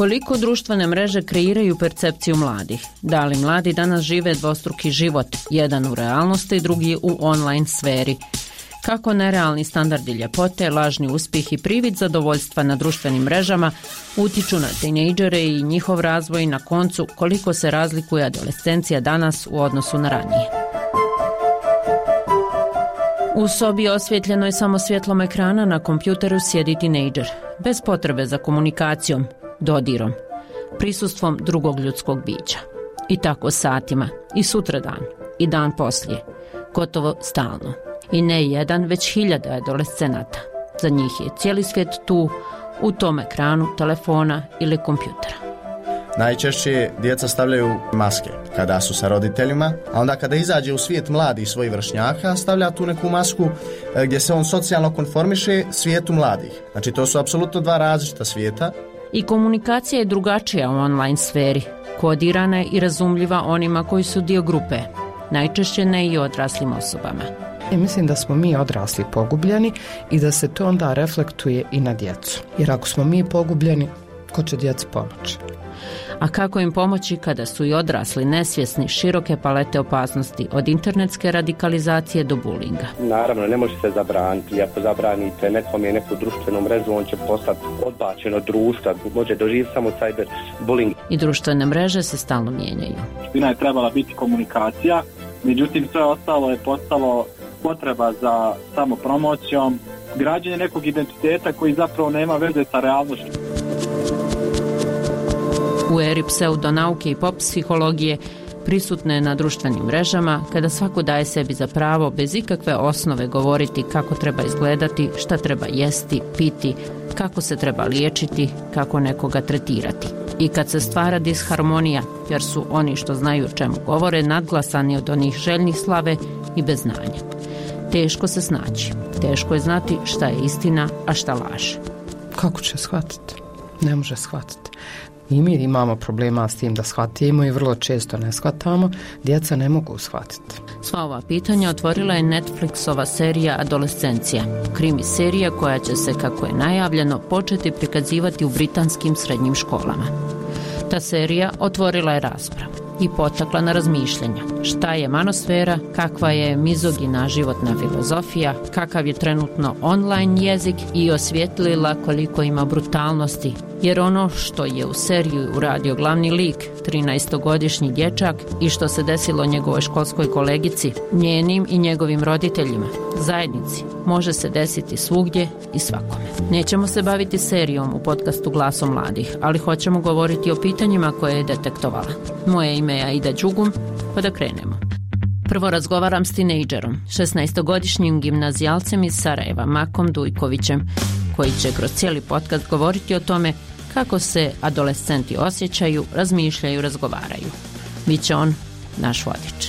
Koliko društvene mreže kreiraju percepciju mladih? Da li mladi danas žive dvostruki život, jedan u realnosti, drugi u online sferi? Kako nerealni standardi ljepote, lažni uspjeh i privid zadovoljstva na društvenim mrežama utiču na tinejdžere i njihov razvoj i na koncu koliko se razlikuje adolescencija danas u odnosu na ranije? U sobi osvjetljenoj samo svjetlom ekrana na kompjuteru sjedi tinejdžer, bez potrebe za komunikacijom, dodirom, prisustvom drugog ljudskog bića. I tako satima, i sutradan, i dan poslije, gotovo stalno. I ne jedan, već hiljade adolescenata. Za njih je cijeli svijet tu, u tom ekranu telefona ili kompjutera. Najčešće djeca stavljaju maske kada su sa roditeljima, a onda kada izađe u svijet mladih svojih vršnjaka, stavlja tu neku masku gdje se on socijalno konformiše svijetu mladih. Znači to su apsolutno dva različita svijeta. I komunikacija je drugačija u online sferi, kodirana je i razumljiva onima koji su dio grupe, najčešće ne i odraslim osobama. I mislim da smo mi odrasli pogubljeni i da se to onda reflektuje i na djecu. Jer ako smo mi pogubljeni, ko će djeci pomoći? A kako im pomoći kada su i odrasli nesvjesni široke palete opasnosti od internetske radikalizacije do bulinga? Naravno, ne može se zabraniti. Ako zabranite nekome neku društvenu mrežu, on će postati odbačen od društva. Može doživjeti samo cyberbullying. I društvene mreže se stalno mijenjaju. Suština je trebala biti komunikacija, međutim sve ostalo je postalo potreba za samopromocijom, građenje nekog identiteta koji zapravo nema veze sa realnošću. U eri pseudonauke i pop psihologije prisutne na društvenim mrežama, kada svako daje sebi za pravo bez ikakve osnove govoriti kako treba izgledati, šta treba jesti, piti, kako se treba liječiti, kako nekoga tretirati. I kad se stvara disharmonija, jer su oni što znaju o čemu govore nadglasani od onih željnih slave i bez znanja. Teško se snaći, teško je znati šta je istina, a šta laž. Kako će shvatiti? Ne može shvatiti. I mi imamo problema s tim da shvatimo i vrlo često ne shvatamo, djeca ne mogu shvatiti. Sva ova pitanja otvorila je Netflixova serija Adolescencija, krimi serija koja će se, kako je najavljeno, početi prikazivati u britanskim srednjim školama. Ta serija otvorila je raspravu i potakla na razmišljanja. Šta je manosfera, kakva je mizogina životna filozofija, kakav je trenutno online jezik i osvijetlila koliko ima brutalnosti, jer ono što je u seriju uradio glavni lik, 13-godišnji dječak, i što se desilo njegovoj školskoj kolegici, njenim i njegovim roditeljima, zajednici, može se desiti svugdje i svakome. Nećemo se baviti serijom u podcastu Glasom mladih, ali hoćemo govoriti o pitanjima koje je detektovala. Moje ime je Aida Đugum, pa da krenemo. Prvo razgovaram s tinejdžerom, 16-godišnjim gimnazijalcem iz Sarajeva, Makom Dujkovićem, koji će kroz cijeli podcast govoriti o tome kako se adolescenti osjećaju, razmišljaju, razgovaraju. Biće on naš vodič.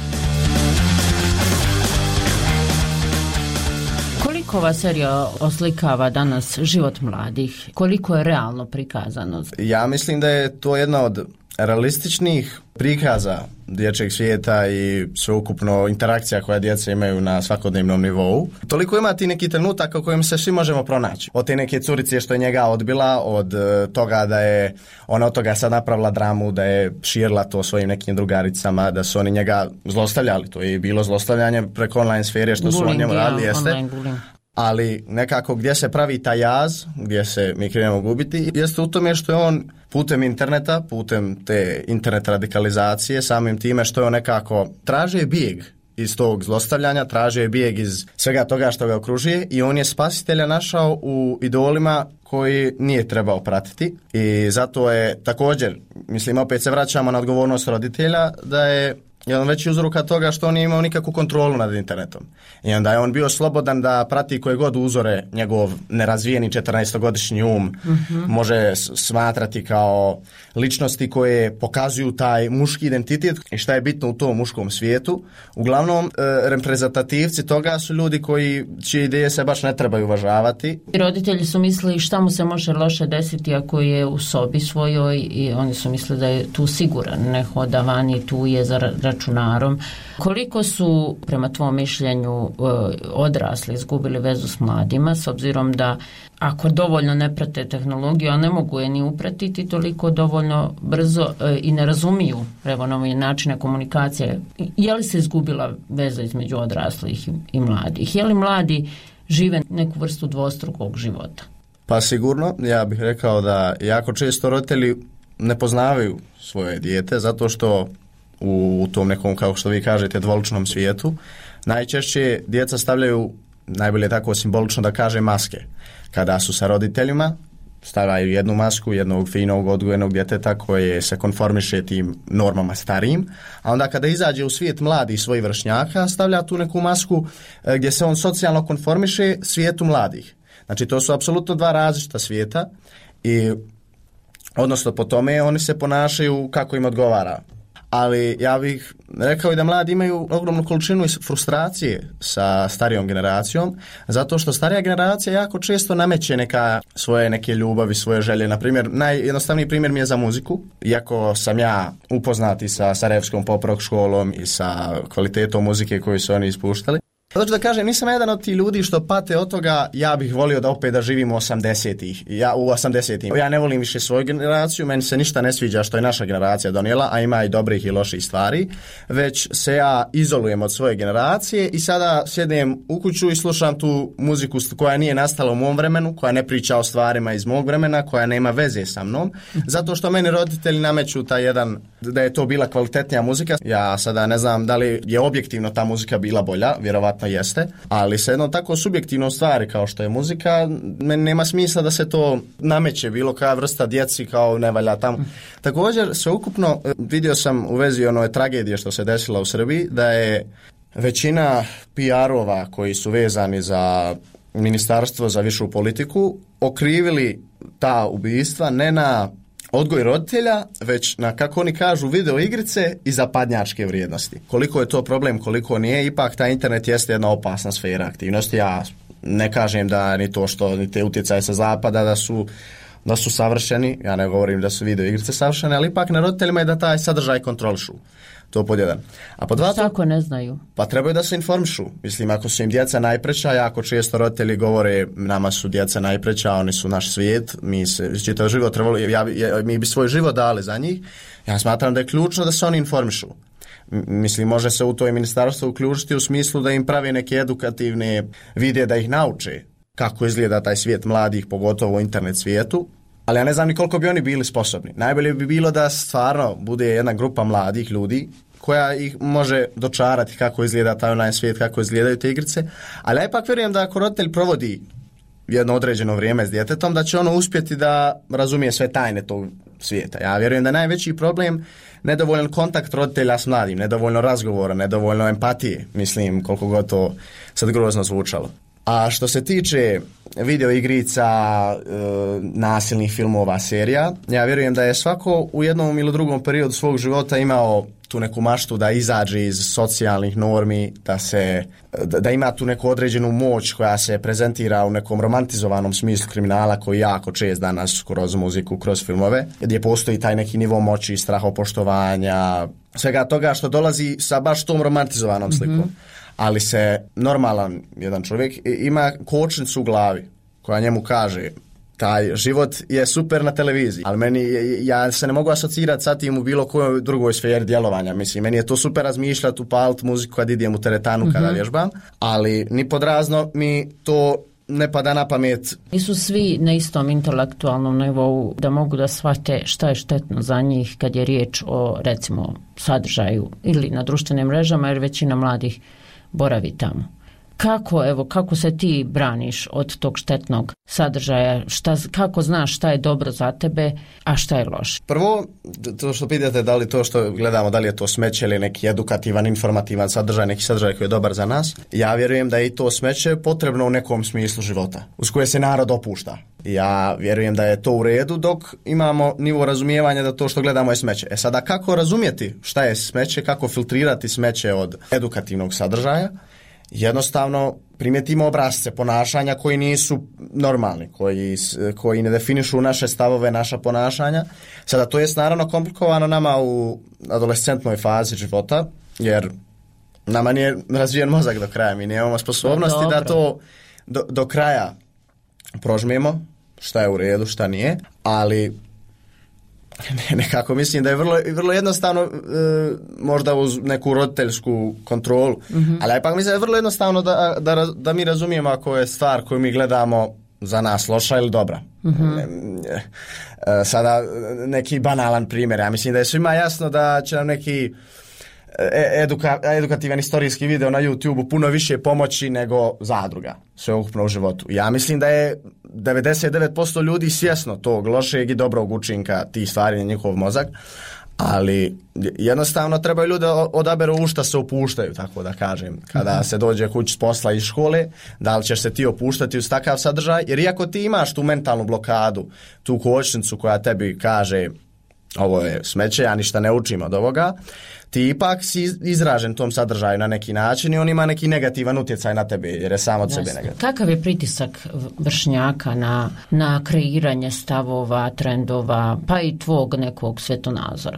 Koliko ova serija oslikava danas život mladih? Koliko je realno prikazano? Ja mislim da je to jedna od realističnih prikaza dječjeg svijeta i sveukupno interakcija koja djeca imaju na svakodnevnom nivou. Toliko ima ti neki trenutak u kojem se svi možemo pronaći. Od te neke curice što je njega odbila, od toga da je ona od toga sad napravila dramu, da je širila to svojim nekim drugaricama, da su oni njega zlostavljali. To je bilo zlostavljanje preko online sfere što su on njemu radili, jeste. Ali nekako gdje se pravi taj jaz, gdje se mi krenemo gubiti, jeste u tome što je on putem interneta, putem te internet radikalizacije, samim time što je on nekako traže bijeg iz tog zlostavljanja, traže bijeg iz svega toga što ga okružuje i on je spasitelja našao u idolima koji nije trebao pratiti i zato je također, mislim, opet se vraćamo na odgovornost roditelja, da je jedan veći uzroka toga što on nije imao nikakvu kontrolu nad internetom. I onda je on bio slobodan da prati koje god uzore njegov nerazvijeni 14-godišnji može smatrati kao ličnosti koje pokazuju taj muški identitet i šta je bitno u tom muškom svijetu. Uglavnom, reprezentativci toga su ljudi čije ideje se baš ne trebaju uvažavati. I roditelji su mislili šta mu se može loše desiti ako je u sobi svojoj i oni su mislili da je tu siguran, ne hoda vani, tu je za računarom. Koliko su, prema tvom mišljenju, odrasli izgubili vezu s mladima, s obzirom da ako dovoljno ne prate tehnologiju, a ne mogu je ni upratiti toliko dovoljno brzo i ne razumiju nove načine komunikacije, je li se izgubila veza između odraslih i mladih? Je li mladi žive neku vrstu dvostrukog života? Pa sigurno, ja bih rekao da jako često roditelji ne poznavaju svoje dijete zato što u tom nekom, kao što vi kažete, dvoličnom svijetu najčešće djeca stavljaju, najbolje tako simbolično da kaže, maske. Kada su sa roditeljima, stavljaju jednu masku jednog finog odgojenog djeteta koje se konformiše tim normama starijim, a onda kada izađe u svijet mladih svojih vršnjaka, stavlja tu neku masku gdje se on socijalno konformiše svijetu mladih. Znači, to su apsolutno dva različita svijeta i odnosno po tome oni se ponašaju kako im odgovara. Ali ja bih rekao i da mladi imaju ogromnu količinu frustracije sa starijom generacijom, zato što starija generacija jako često nameće neke ljubavi, svoje želje. Na primjer, najjednostavniji primjer mi je za muziku. Iako sam ja upoznati sa Sarajevskom pop rock školom i sa kvalitetom muzike koju su oni ispuštali, zato da kažem, nisam jedan od tih ljudi što pate od toga, ja bih volio da opet da živim u 80-ih. Ja ne volim više svoju generaciju, meni se ništa ne sviđa što je naša generacija donijela, a ima i dobrih i loših stvari, već se ja izolujem od svoje generacije i sada sjedem u kuću i slušam tu muziku koja nije nastala u mom vremenu, koja ne priča o stvarima iz mog vremena, koja nema veze sa mnom, zato što meni roditelji nameću da je to bila kvalitetnija muzika. Ja sada ne znam da li je objektivno ta muzika bila bolja, vjerovatno jeste, ali se jedno tako subjektivno stvari kao što je muzika, meni nema smisla da se to nameće bilo koja vrsta djeci kao ne valja tamo. Također, sveukupno vidio sam u vezi one tragedije što se desila u Srbiji, da je većina PR-ova koji su vezani za Ministarstvo za višu politiku okrivili ta ubistva ne na odgoj roditelja, već na, kako oni kažu, video igrice i zapadnjačke vrijednosti. Koliko je to problem, koliko nije, ipak taj internet jeste jedna opasna sfera aktivnosti. Ja ne kažem da ni to što ni te utjecaje sa zapada da su savršeni, ja ne govorim da su video igrice savršene, ali ipak na roditeljima je da taj sadržaj kontrolišu. To pod jedan. A pod dva, tako ne znaju. Pa trebaju da se informišu. Mislim, ako su im djeca najpreća, jako često roditelji govore, nama su djeca najpreća, oni su naš svijet, mi se čitav život trebali, mi bi svoj život dali za njih. Ja smatram da je ključno da se oni informišu. Mislim, može se u to i ministarstvo uključiti u smislu da im pravi neke edukativne videe da ih nauče kako izgleda taj svijet mladih, pogotovo u internet svijetu. Ali ja ne znam ni koliko bi oni bili sposobni. Najbolje bi bilo da stvarno bude jedna grupa mladih ljudi koja ih može dočarati kako izgleda taj online svijet, kako izgledaju te igrice. Ali ja ipak vjerujem da ako roditelj provodi jedno određeno vrijeme s djetetom, da će ono uspjeti da razumije sve tajne tog svijeta. Ja vjerujem da je najveći problem nedovoljan kontakt roditelja s mladim, nedovoljno razgovora, nedovoljno empatije. Mislim, koliko god to sad grozno zvučalo. A što se tiče video igrica, nasilnih filmova, serija, ja vjerujem da je svako u jednom ili drugom periodu svog života imao tu neku maštu da izađe iz socijalnih normi, da ima tu neku određenu moć koja se prezentira u nekom romantizovanom smislu kriminala koji jako čest danas kroz muziku, kroz filmove, gdje postoji taj neki nivo moći, strahopoštovanja, svega toga što dolazi sa baš tom romantizovanom slikom. Mm-hmm. Ali se normalan jedan čovjek ima kočnicu u glavi koja njemu kaže taj život je super na televiziji, ali ja se ne mogu asocirati sa tim u bilo kojoj drugoj sferi djelovanja. Mislim, meni je to super razmišljati, upaliti muziku kad idem u teretanu, kada vježbam, ali ni pod razno mi to ne pada na pamet. Nisu svi na istom intelektualnom nivou da mogu da shvate šta je štetno za njih kad je riječ o, recimo, sadržaju ili na društvenim mrežama, jer većina mladih boravi tamo. Kako se ti braniš od tog štetnog sadržaja? Kako znaš šta je dobro za tebe, a šta je loše? Prvo, to što pitate da li to što gledamo, da li je to smeće ili neki edukativan, informativan sadržaj, neki sadržaj koji je dobar za nas, ja vjerujem da je i to smeće potrebno u nekom smislu života, uz koje se narod opušta. Ja vjerujem da je to u redu dok imamo nivo razumijevanja da to što gledamo je smeće. Sada kako razumjeti šta je smeće, kako filtrirati smeće od edukativnog sadržaja? Jednostavno primijetimo obrasce ponašanja koji nisu normalni, koji ne definišu naše stavove, naša ponašanja. Sada to je naravno komplikovano nama u adolescentnoj fazi života, jer nama nije razvijen mozak do kraja, mi nemamo sposobnosti da to do kraja prožmijemo, šta je u redu, šta nije, ali nekako mislim da je vrlo jednostavno, možda uz neku roditeljsku kontrolu, ali ipak mislim da je vrlo jednostavno da mi razumijemo ako je stvar koju mi gledamo za nas loša ili dobra. Sada neki banalan primjer, ja mislim da je svima jasno da će nam neki edukativan istorijski video na YouTube puno više pomoći nego zadruga sveukupno u životu. Ja mislim da je 99% ljudi svjesno tog lošeg i dobrog učinka tih stvari na njihov mozak, ali jednostavno trebaju ljudi odaberu u šta se upuštaju, tako da kažem. Kada se dođe kući s posla iz škole, da li ćeš se ti opuštati uz takav sadržaj, jer iako ti imaš tu mentalnu blokadu, tu kočnicu koja tebi kaže ovo je smeće, ja ništa ne učim od ovoga, ti ipak si izražen tom sadržaju na neki način i on ima neki negativan utjecaj na tebe, jer je sam od sebe negativan. Kakav je pritisak vršnjaka na kreiranje stavova, trendova, pa i tvog nekog svetonazora?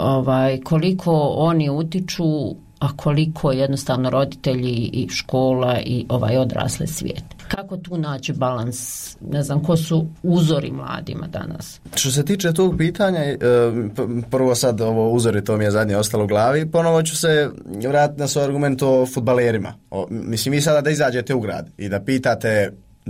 Koliko oni utiču, a koliko jednostavno roditelji i škola i odrasli svijet? Kako tu naći balans? Ne znam, ko su uzori mladima danas? Što se tiče tog pitanja, prvo sad ovo uzori, to mi je zadnje ostalo u glavi, ponovo ću se vratiti na svoj argument o fudbalerima. Mislim, vi sada da izađete u grad i da pitate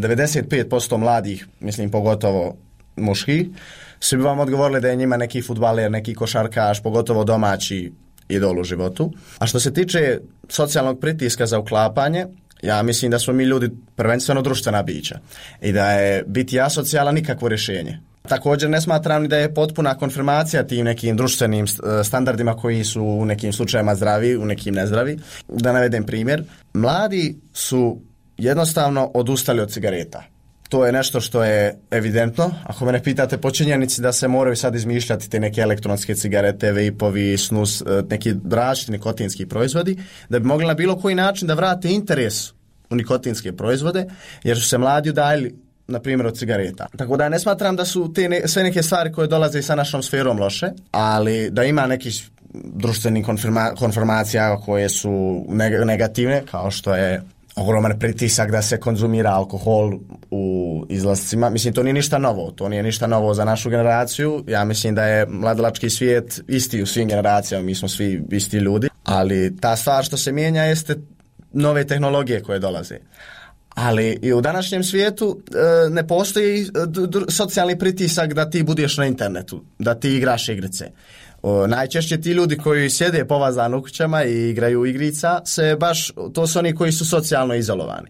95% mladih, mislim pogotovo muških, svi bi vam odgovorili da je njima neki fudbaler, neki košarkaš, pogotovo domaći idol u životu. A što se tiče socijalnog pritiska za uklapanje, ja mislim da smo mi ljudi prvenstveno društvena bića i da je biti asocijalan nikakvo rješenje. Također ne smatram ni da je potpuna konfirmacija tim nekim društvenim standardima koji su u nekim slučajevima zdravi, u nekim nezdravi. Da navedem primjer, mladi su jednostavno odustali od cigareta. To je nešto što je evidentno. Ako me ne pitate po činjenici da se moraju sad izmišljati te neke elektronske cigarete, vejpovi, snus, neki različiti nikotinski proizvodi, da bi mogli na bilo koji način da vrate interes u nikotinske proizvode, jer su se mladi udaljili, na primjer, od cigareta. Tako da ne smatram da su sve neke stvari koje dolaze sa našom sferom loše, ali da ima nekih društvenih konformacija koje su negativne, kao što je ogroman pritisak da se konzumira alkohol u izlascima. Mislim, to nije ništa novo. To nije ništa novo za našu generaciju. Ja mislim da je mladalački svijet isti u svim generacijama. Mi smo svi isti ljudi. Ali ta stvar što se mijenja jeste nove tehnologije koje dolaze. Ali i u današnjem svijetu ne postoji socijalni pritisak da ti budeš na internetu, da ti igraš igrice. Najčešće ti ljudi koji sjede povazani u kućama i igraju igrica, to su oni koji su socijalno izolovani.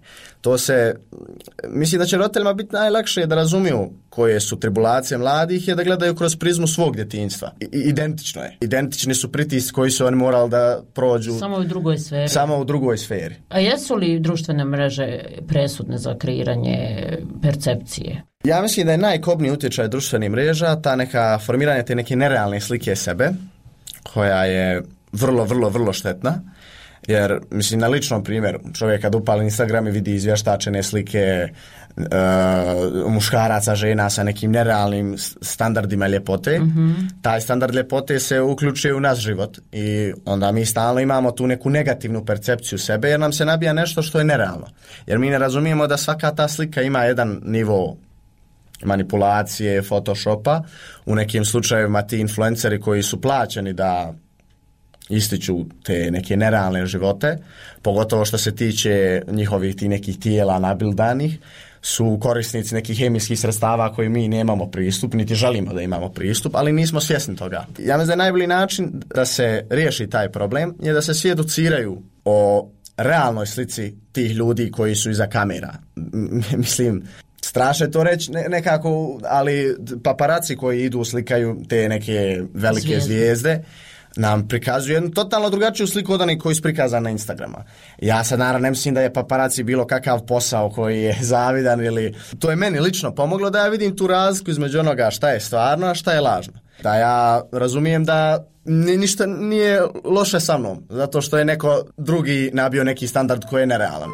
Mislim da će roditeljima biti najlakše da razumiju koje su tribulacije mladih, je da gledaju kroz prizmu svog djetinjstva. Identično je. Identični su pritisci koji su oni morali da prođu samo u drugoj sferi. A jesu li društvene mreže presudne za kreiranje percepcije? Ja mislim da je najkobniji utjecaj društvenih mreža ta neka formiranje te neke nerealne slike sebe, koja je vrlo, vrlo, vrlo štetna. Jer, mislim, na ličnom primjeru, čovjek kad upali Instagram i vidi izvještačene slike muškaraca, žena sa nekim nerealnim standardima ljepote, taj standard ljepote se uključuje u naš život i onda mi stalno imamo tu neku negativnu percepciju sebe jer nam se nabija nešto što je nerealno. Jer mi ne razumijemo da svaka ta slika ima jedan nivo manipulacije, photoshopa. U nekim slučajevima ti influenceri koji su plaćeni da ističu te neke nerealne živote, pogotovo što se tiče njihovih ti nekih tijela nabildanih, su korisnici nekih hemijskih sredstava koji mi nemamo pristup, niti želimo da imamo pristup, ali nismo svjesni toga. Ja mislim da je najbolji način da se riješi taj problem je da se svi educiraju o realnoj slici tih ljudi koji su iza kamera. Mislim, strašno je to reći nekako, ali paparaci koji idu slikaju te neke velike zvijezde nam prikazuju jednu totalno drugačiju sliku od onih koji su prikazani na Instagrama. Ja sad naravno ne mislim da je paparaci bilo kakav posao koji je zavidan ili... To je meni lično pomoglo da ja vidim tu razliku između onoga šta je stvarno, a šta je lažno. Da ja razumijem da ništa nije loše sa mnom, zato što je neko drugi nabio neki standard koji je nerealan.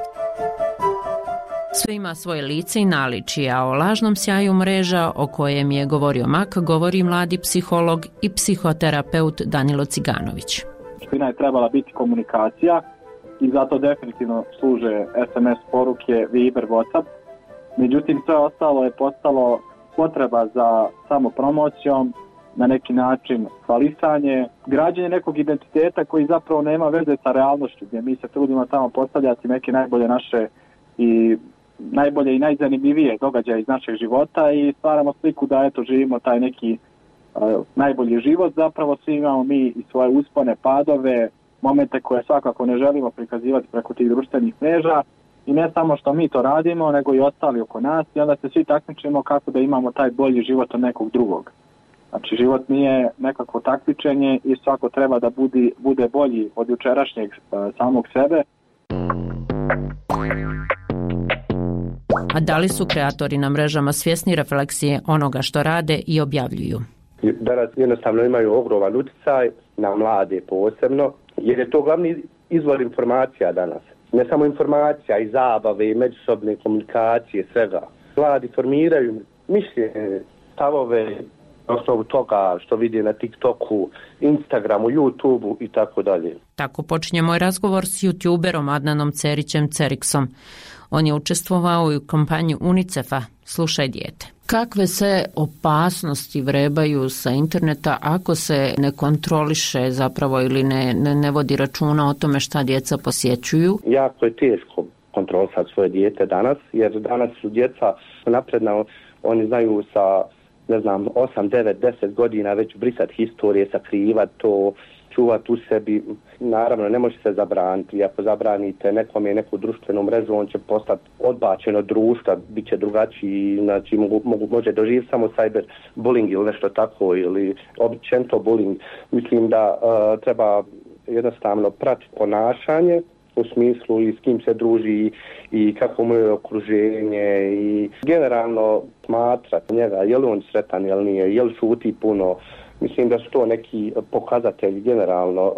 Sve ima svoje lice i naličje, a o lažnom sjaju mreža o kojem je govorio Mak govori mladi psiholog i psihoterapeut Danilo Ciganović. suština je trebala biti komunikacija i zato definitivno služe SMS poruke, Viber, WhatsApp. Međutim, sve ostalo je postalo potreba za samopromocijom, na neki način hvalisanje, građenje nekog identiteta koji zapravo nema veze sa realnošću, gdje mi se trudimo tamo postavljati neke najbolje naše i najbolje i najzanimljivije događaje iz našeg života i stvaramo sliku da eto živimo taj neki najbolji život. Zapravo svi imamo mi i svoje uspone, padove, momente koje svakako ne želimo prikazivati preko tih društvenih mreža i ne samo što mi to radimo, nego i ostali oko nas i onda se svi takmičimo kako da imamo taj bolji život od nekog drugog. Znači život nije nekako takmičenje i svako treba da bude bolji od jučerašnjeg samog sebe. A da li su kreatori na mrežama svjesni refleksije onoga što rade i objavljuju? Danas jednostavno imaju ogroman utjecaj na mlade posebno, jer je to glavni izvor informacija danas. Ne samo informacija i zabave i međusobne komunikacije, svega. Mladi formiraju mišljenje, stavove na osnovu toga što vidi na TikToku, Instagramu, YouTubeu i tako dalje. Tako počinje moj razgovor s youtuberom Adnanom Cerićem Ceriksom. On je učestvovao i u kampanji UNICEF-a Slušaj dijete. Kakve se opasnosti vrebaju sa interneta ako se ne kontroliše zapravo ili ne vodi računa o tome šta djeca posjećuju? Jako je teško kontrolisati svoje dijete danas, jer danas su djeca napredna, oni znaju sa 8, 9, 10 godina već brisati historije, sakrivati to, čuvati u sebi. Naravno, ne može se zabraniti. Ako zabranite nekome neku društvenu mrežu, on će postati odbačen od društva, bit će drugačiji, znači može doživjeti samo cyberbullying ili nešto tako, ili općenito bullying. Mislim da treba jednostavno pratiti ponašanje, u smislu i s kim se druži i kako mu je okruženje i generalno smatrati njega, je li on sretan, je li nije, je li šuti puno. Mislim da su to neki pokazatelji generalno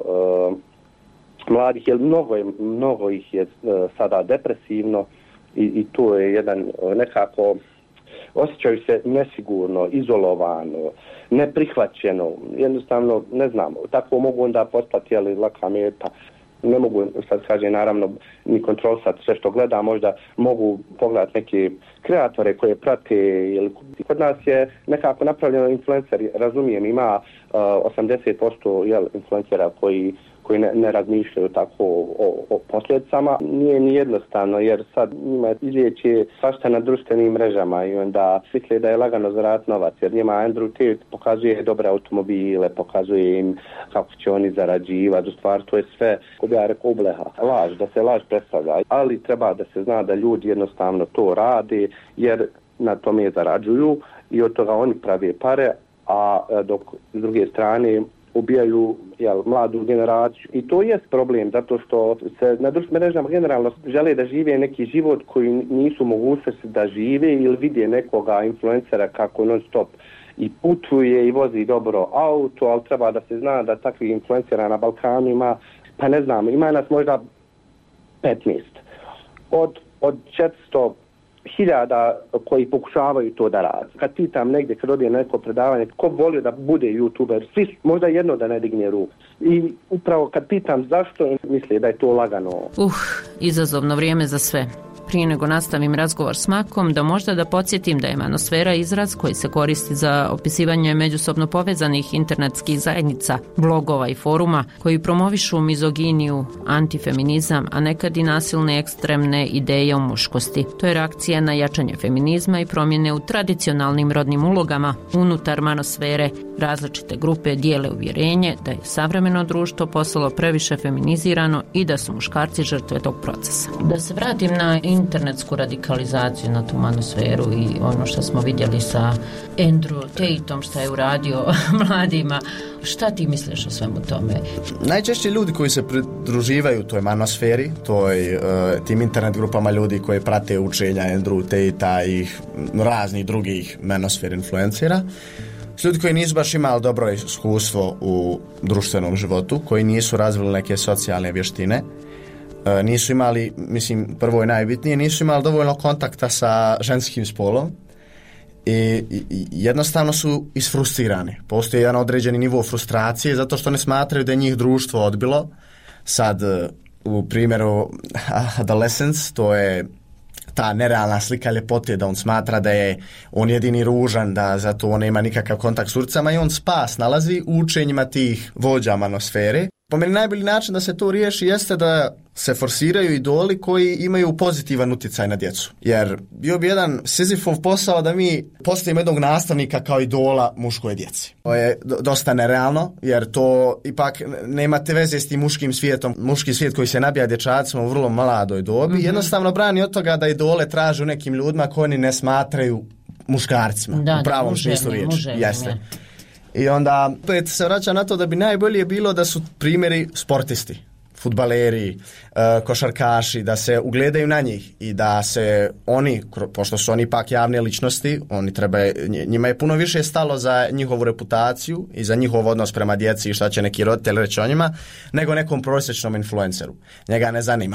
mladih, jer mnogo ih je sada depresivno i to je jedan nekako, osjećaju se nesigurno, izolovano, neprihvaćeno, jednostavno ne znam, tako mogu onda postati laka meta. Ne mogu, sad kaže, naravno, ni kontrolisati sve što gleda, možda mogu pogledati neke kreatore koje prate. Kod nas je nekako napravljeno influenceri, razumijem, ima 80% influencera koji ne razmišljaju tako o posljedicama. Nije ni jednostavno, jer sad njima izlijeće svašta na društvenim mrežama i onda misle da je lagano zaraditi novac, jer njima Andrew Tate pokazuje dobre automobile, pokazuje im kako će oni zarađivati. U stvari to je sve, ko bi ja rekao, ubleha, laž, da se laž predstavlja. Ali treba da se zna da ljudi jednostavno to rade, jer na tome zarađuju i od toga oni prave pare, a dok s druge strane ubijaju mladu generaciju. I to je problem, zato što se na društvenim mrežama generalno žele da žive neki život koji nisu mogućnosti da žive ili vide nekoga influencera kako non stop i putuje i vozi dobro auto, ali treba da se zna da takvih influencera na Balkanu ima, pa ne znam, ima nas možda 15. Od 400.000 koji pokušavaju to da rade. Kad pitam negdje, kad odije neko predavanje, ko voli da bude youtuber, svi možda jedno da ne digne ruku. I upravo kad pitam zašto, misle da je to lagano. Izazovno vrijeme za sve. Prije nego nastavim razgovor s Makom, da podsjetim da je manosfera izraz koji se koristi za opisivanje međusobno povezanih internetskih zajednica, blogova i foruma koji promovišu mizoginiju, antifeminizam, a nekad i nasilne ekstremne ideje o muškosti. To je reakcija na jačanje feminizma i promjene u tradicionalnim rodnim ulogama. Unutar manosfere različite grupe dijele uvjerenje da je savremeno društvo postalo previše feminizirano i da su muškarci žrtve tog procesa. Da se vratim na internetsku radikalizaciju, na tu manosferu i ono što smo vidjeli sa Andrew Tateom što je uradio mladima. Šta ti misliš o svemu tome? Najčešće ljudi koji se pridruživaju toj manosferi, tim internet grupama ljudi koji prate učenja Andrew Tatea i raznih drugih manosfer influencera, ljudi koji nisu baš imali dobro iskustvo u društvenom životu, koji nisu razvili neke socijalne vještine, nisu imali, prvo i najbitnije, nisu imali dovoljno kontakta sa ženskim spolom I jednostavno su isfrustrirani. Postoji jedan određeni nivo frustracije zato što ne smatraju da je njih društvo odbilo. Sad, u primjeru adolescence, to je ta nerealna slika ljepote, da on smatra da je on jedini ružan, da zato on nema nikakav kontakt s urcama i on spas nalazi u učenjima tih vođa manosfere. Po meni najbolji način da se to riješi jeste da se forsiraju idoli koji imaju pozitivan utjecaj na djecu. Jer bio bi jedan Sizifov posao da mi postavimo jednog nastavnika kao idola muškoj djeci. To je dosta nerealno, jer to ipak nemate veze s tim muškim svijetom. Muški svijet koji se nabija dječacima u vrlo mladoj dobi, jednostavno brani od toga da idole traže u nekim ljudima koji oni ne smatraju muškarcima. U pravom smislu riječi. Jeste. I onda opet se vraća na to da bi najbolje bilo da su primjeri sportisti, fudbaleri, košarkaši, da se ugledaju na njih i da se oni, pošto su oni pak javne ličnosti, njima je puno više stalo za njihovu reputaciju i za njihov odnos prema djeci i šta će neki roditelj reći o njima, nego nekom prosječnom influenceru. Njega ne zanima,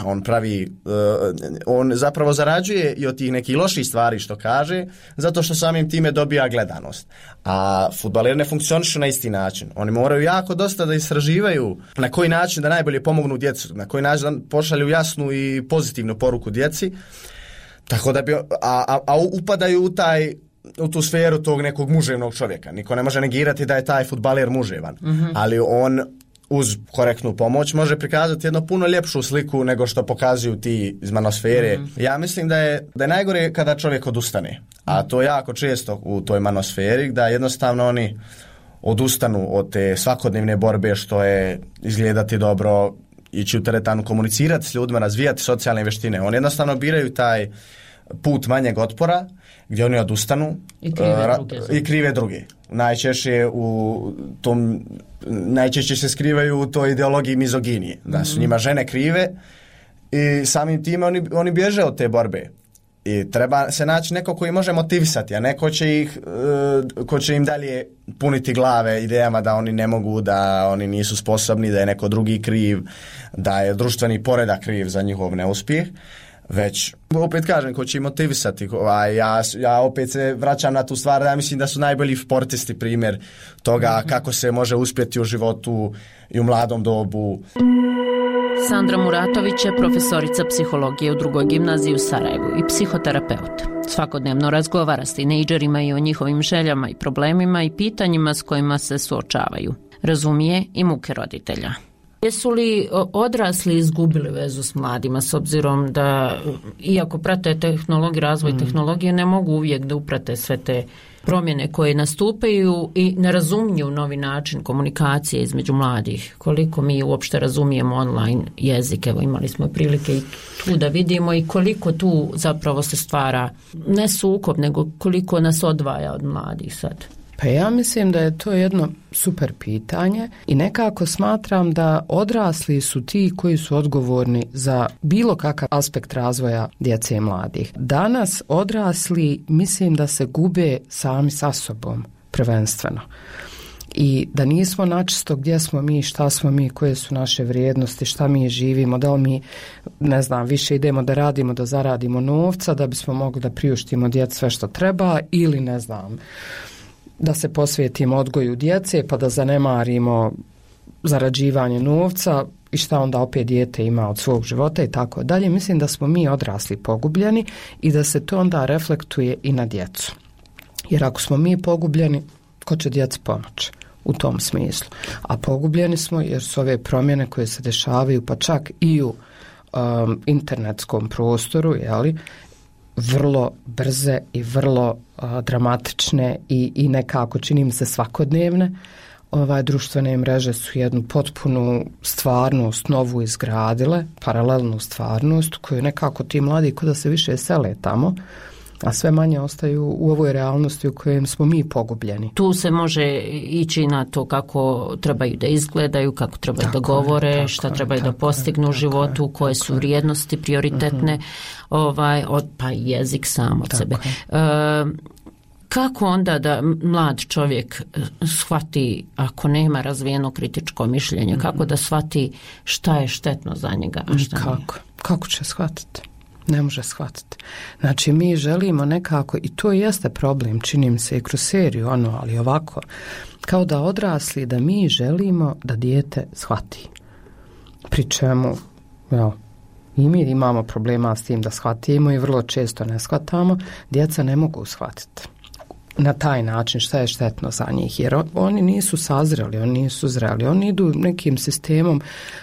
on zapravo zarađuje i od tih nekih loših stvari što kaže, zato što samim time dobija gledanost. A fudbaleri ne funkcionišu na isti način. Oni moraju jako dosta da istraživaju na koji način da najbolje pomognu djecu, na koji način da pošalju jasnu i pozitivnu poruku djeci, tako da upadaju u tu sferu tog nekog muževnog čovjeka. Niko ne može negirati da je taj fudbaler muževan, ali on uz korektnu pomoć može prikazati jednu puno ljepšu sliku nego što pokazuju ti iz manosfere. Ja mislim da je najgore kada čovjek odustane, a to je jako često u toj manosferi, da jednostavno oni odustanu od te svakodnevne borbe što je izgledati dobro, ići u teretanu, komunicirati s ljudima, razvijati socijalne vještine. Oni jednostavno biraju taj put manjeg otpora gdje oni odustanu i krive druge. Najčešće se skrivaju u toj ideologiji mizoginije, da su njima žene krive i samim time oni bježe od te borbe. I treba se naći neko koji može motivisati, a neko ko će im dalje puniti glave idejama da oni ne mogu, da oni nisu sposobni, da je neko drugi kriv, da je društveni poredak kriv za njihov neuspjeh. Već, opet kažem, ko će im motivisati. Ja opet se vraćam na tu stvar da ja mislim da su najbolji sportisti primjer toga kako se može uspjeti u životu i u mladom dobu. Sandra Muratović je profesorica psihologije u 2. gimnaziji u Sarajevu i psihoterapeut. Svakodnevno razgovara s tinejdžerima i o njihovim željama i problemima i pitanjima s kojima se suočavaju. Razumije i muke roditelja. Jesu li odrasli izgubili vezu s mladima, s obzirom da, iako prate razvoj tehnologije, ne mogu uvijek da uprate sve te promjene koje nastupaju i ne razumiju novi način komunikacije između mladih? Koliko mi uopšte razumijemo online jezik? Evo, imali smo prilike i tu da vidimo i koliko tu zapravo se stvara ne sukob, nego koliko nas odvaja od mladih sad. Pa ja mislim da je to jedno super pitanje i nekako smatram da odrasli su ti koji su odgovorni za bilo kakav aspekt razvoja djece i mladih. Danas odrasli mislim da se gube sami sa sobom prvenstveno. I da nismo načisto gdje smo mi, šta smo mi, koje su naše vrijednosti, šta mi živimo, da li mi, ne znam, više idemo da radimo, da zaradimo novca, da bismo mogli da priuštimo djeci sve što treba ili ne znam, da se posvetimo odgoju djece pa da zanemarimo zarađivanje novca i šta onda opet dijete ima od svog života i tako dalje. Mislim da smo mi odrasli pogubljeni i da se to onda reflektuje i na djecu. Jer ako smo mi pogubljeni, ko će djeci pomoći u tom smislu? A pogubljeni smo jer su ove promjene koje se dešavaju pa čak i u internetskom prostoru, vrlo brze i vrlo dramatične i nekako čini mi se svakodnevne. Društvene mreže su jednu potpunu stvarnost novu izgradile, paralelnu stvarnost koju nekako ti mladi ko da se više sele tamo, a sve manje ostaju u ovoj realnosti u kojoj smo mi pogubljeni. Tu se može ići na to kako trebaju da izgledaju, kako trebaju da govore, šta trebaju da postignu u životu, koje su vrijednosti prioritetne, pa jezik sam od sebe. Kako onda da mlad čovjek shvati, ako nema razvijeno kritičko mišljenje, kako da shvati šta je štetno za njega, a šta nije? Kako će shvatiti? Ne može shvatiti. Znači, mi želimo nekako, i to jeste problem, čini mi se i kroz seriju, ali ovako, kao da odrasli, da mi želimo da dijete shvati. Pri čemu, i mi imamo problema s tim da shvatimo i vrlo često ne shvatamo, djeca ne mogu shvatiti na taj način šta je štetno za njih, jer oni nisu sazreli, oni nisu zreli, oni idu nekim sistemom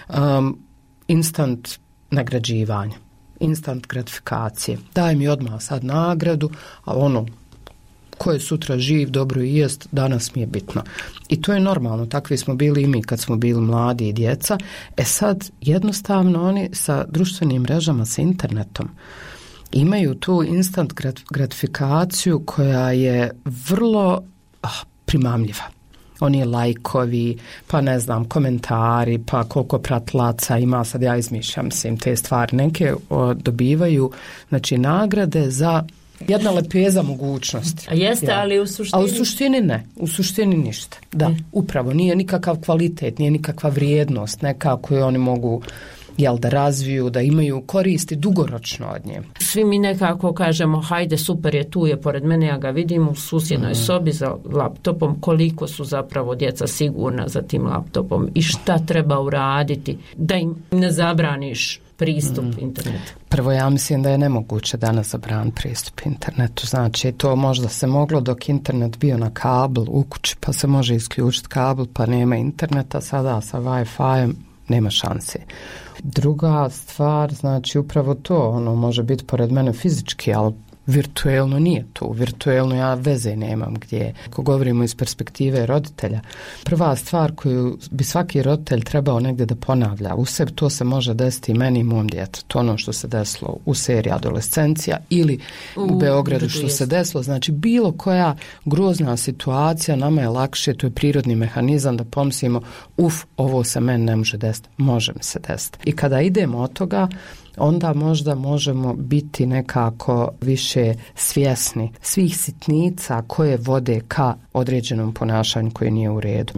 instant nagrađivanja, instant gratifikacije. Daj mi odmah sad nagradu, a ko je sutra živ, dobro i jest, danas mi je bitno. I to je normalno, takvi smo bili i mi kad smo bili mladi i djeca. Sad jednostavno oni sa društvenim mrežama, sa internetom, imaju tu instant gratifikaciju koja je vrlo primamljiva. Oni lajkovi, pa ne znam, komentari, pa koliko pratilaca ima, sad ja izmišljam te stvari. Neke dobivaju, znači, nagrade za jedna lepeza mogućnosti. A jeste, ali u suštini... A u suštini ne, u suštini ništa. Da, upravo, nije nikakav kvalitet, nije nikakva vrijednost neka koju oni mogu da razviju, da imaju koristi dugoročno od nje. Svi mi nekako kažemo, hajde, super je, tu je pored mene, ja ga vidim u susjednoj sobi za laptopom, koliko su zapravo djeca sigurna za tim laptopom i šta treba uraditi da im ne zabraniš pristup internetu. Prvo, ja mislim da je nemoguće danas zabraniti pristup internetu. Znači, to možda se moglo dok internet bio na kabel u kući, pa se može isključiti kabel, pa nema interneta. Sada sa Wi-Fi nema šanse. Druga stvar, znači, upravo to, može biti pored mene fizički, ali virtuelno nije tu. Virtuelno ja veze nemam gdje. Ako govorimo iz perspektive roditelja, prva stvar koju bi svaki roditelj trebao negdje da ponavlja u sebi, to se može desiti i meni i mom djetetu. Ono što se desilo u seriji Adolescencija ili u Beogradu što se desilo. Znači, bilo koja grozna situacija, nama je lakše, to je prirodni mehanizam da pomislimo, ovo se meni ne može desiti, može mi se desiti. I kada idemo od toga, onda možda možemo biti nekako više svjesni svih sitnica koje vode ka određenom ponašanju koje nije u redu.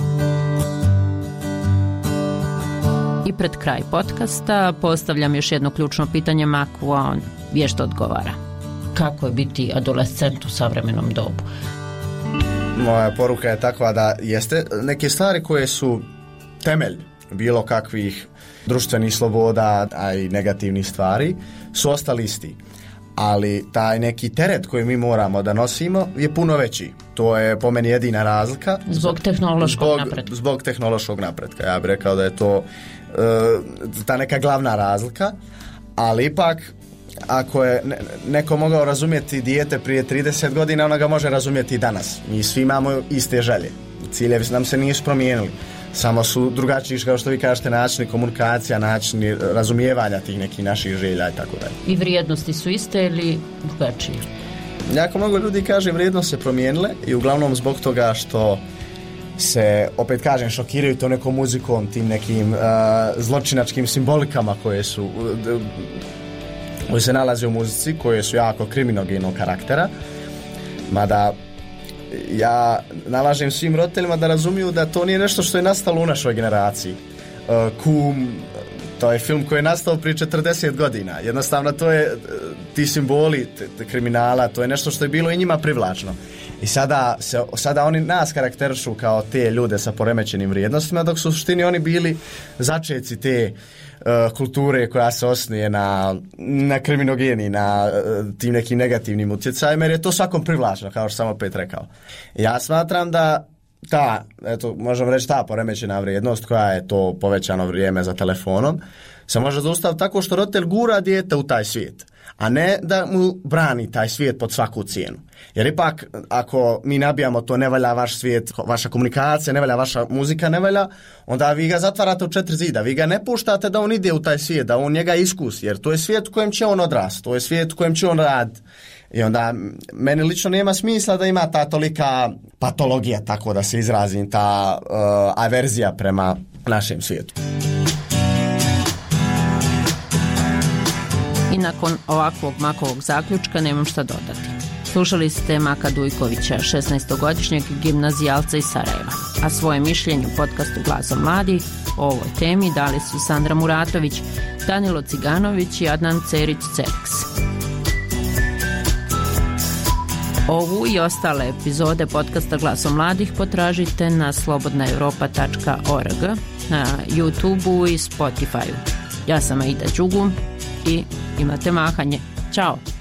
I pred kraj podcasta postavljam još jedno ključno pitanje Maku, a on vješto odgovara. Kako je biti adolescent u savremenom dobu? Moja poruka je takva da jeste neke stvari koje su temelj bilo kakvih društvenih sloboda, a i negativnih stvari, su ostali isti. Ali taj neki teret koji mi moramo da nosimo je puno veći. To je po meni jedina razlika. Zbog tehnološkog napretka. Zbog tehnološkog napretka. Ja bih rekao da je to ta neka glavna razlika. Ali ipak, ako je neko mogao razumjeti dijete prije 30 godina, ona ga može razumjeti i danas. Mi svi imamo iste želje. Ciljevi nam se nisu promijenili. Samo su drugačiji, kao što vi kažete, načini komunikacija, načini razumijevanja tih nekih naših želja i tako dalje. I vrijednosti su iste ili drugačije? Jako mnogo ljudi kaže vrijednosti se promijenile i uglavnom zbog toga što se, opet kažem, šokiraju to nekom muzikom, tim nekim zločinačkim simbolikama koje se nalaze u muzici, koje su jako kriminogenog karaktera. Mada ja nalažem svim roditeljima da razumiju da to nije nešto što je nastalo u našoj generaciji. Kum, to je film koji je nastao prije 40 godina. Jednostavno to je ti simboli kriminala, to je nešto što je bilo i njima privlačno. I sada oni nas karakterišu kao te ljude sa poremećenim vrijednostima, dok su u suštini oni bili začeci te kulture koja se osnuje na kriminogeni, na tim nekim negativnim utjecajima, jer je to svakom privlačno, kao što sam opet rekao. Ja smatram da možemo reći ta poremećena vrijednost koja je to povećano vrijeme za telefonom, se može zaustaviti tako što roditelj gura dijete u taj svijet, a ne da mu brani taj svijet pod svaku cijenu. Jer ipak, ako mi nabijamo to ne valja vaš svijet, vaša komunikacija, ne valja vaša muzika, ne valja, onda vi ga zatvarate u 4 zida, vi ga ne puštate da on ide u taj svijet, da on njega iskusi, jer to je svijet u kojem će on odrasti, to je svijet u kojem će on raditi. I onda meni lično nema smisla da ima ta tolika patologija, tako da se izrazim, ta averzija prema našem svijetu. I nakon ovakvog Makovog zaključka nemam šta dodati. Slušali ste Maka Dujkovića, 16-godišnjeg gimnazijalca iz Sarajeva, a svoje mišljenje u podcastu Glasom mladih o ovoj temi dali su Sandra Muratović, Danilo Ciganović i Adnan Cerić-Cerks. Ovu i ostale epizode podcasta Glasom mladih potražite na slobodnaeuropa.org, na YouTubeu i Spotifyu. Ja sam Aida Đugum i imate mahanje. Ćao!